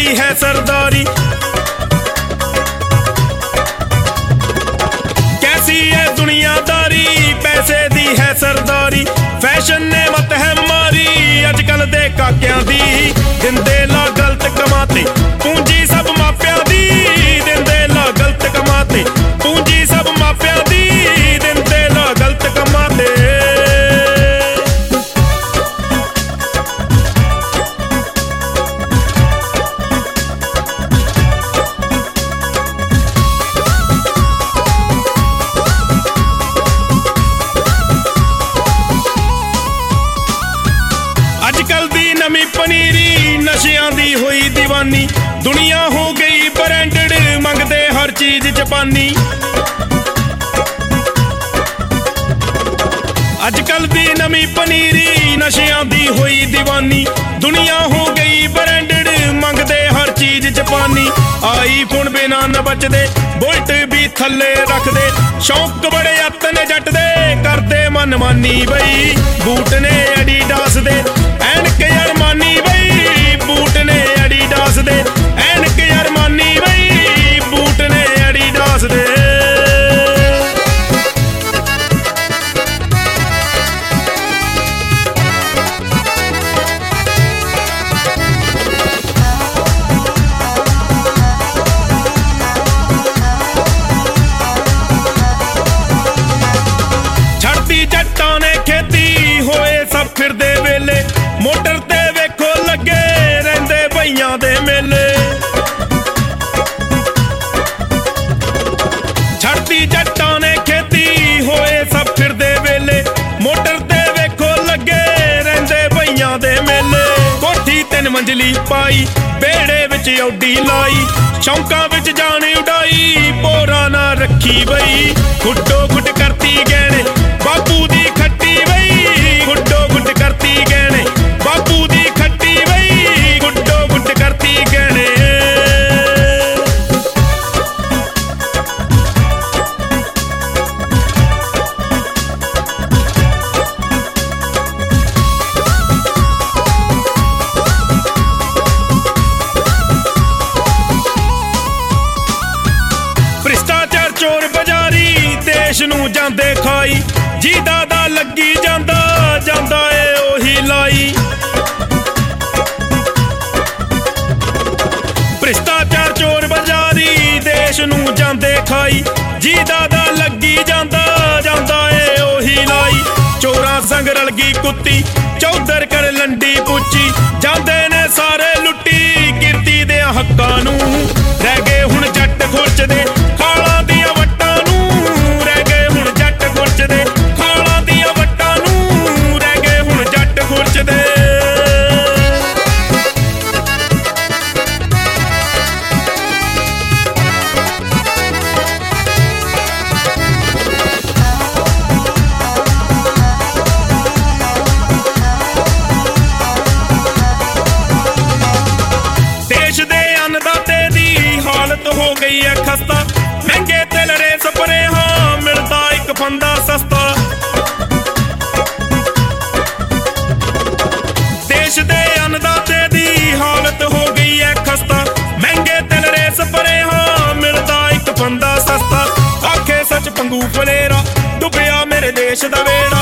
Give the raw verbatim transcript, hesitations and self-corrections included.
है सरदारी। कैसी है दुनियादारी, पैसे दी है सरदारी। फैशन ने मत है मारी अजकल दे काकियां दी। दिंदे ला गलत कमाते पूंजी सब मापिया दी। दिंदे ला गलत कमाते पूंजी सब मापिया दी। दिंदे ला गलत कमाते। अजकल दी नवी पनीरी नशियां दी होई दीवानी। दुनिया हो गई ब्रांडेड मंगदे हर चीज जापानी। अजकल दी नवी पनीरी नशियां दी होई दीवानी। दुनिया हो गई ब्रांडेड मंगदे हर चीज जापानी। आई फोन बिना न बचदे बुलट भी थल्ले रखदे। शौक बड़े अतने जट दे करदे मनमानी बई। बूट ने एडिडास दे एनक अरमानी बई। बूट ने एडिडास दे एनक अरमानी बई। बूट ने एडिडास दे। छड़ती जट्टां ने खेती होए सब फिरदे वेले। मोटर ते वेखो लगे रहिंदे भईयां दे मेले। छड़ती जट्टां ने खेती होए सब फिरदे वेले। मोटर ते वेखो लगे रहिंदे भईयां दे मेले। कोठी तीन मंजिली पाई बेड़े विच औडी लाई। शौकां विच जान उडाई पोरा ना रखी बई। गुड्डो गुड करती गहने बापू दी खट्टी बई। गुड्डो गुड करती गहने बापू दी खट्टी बई। गुड्डो गुड करती गहने। भ्रिष्टाचार चोर बाजारी देश नूं जांदे खाई। जी दादा लगी जांदा जांदा ए ओही लाई। भ्रिष्टाचार चोर बाजारी देश नूं जांदे खाई। जी दादा लगी जांदा जांदा ए ओही लाई। चोरां संग रल गई कुत्ती चौधर कर लंडी पुची। जांदे ने सारे लुट्टी किरती दे हक्कां नूं। रह गए हुण जट खुरचदे खालां दियां वट्टां नूं। रह गए हुण जट खुरचदे खालां दियां वट्टां नूं। रह गए हुण जट खुरचदे। देश दे अन्नदाते दी हालत हो गई है खस्ता। महंगे तेल रे स्प्रे हाँ मिलता एक फंदा सस्ता। देश दे अन्नदाते दी हालत हो गई है खस्ता। महंगे तेल रे स्प्रे हाँ मिलता एक फंदा सस्ता। आखे सच पंगू फलेरा डुबिया मेरे देश दा वेड़ा।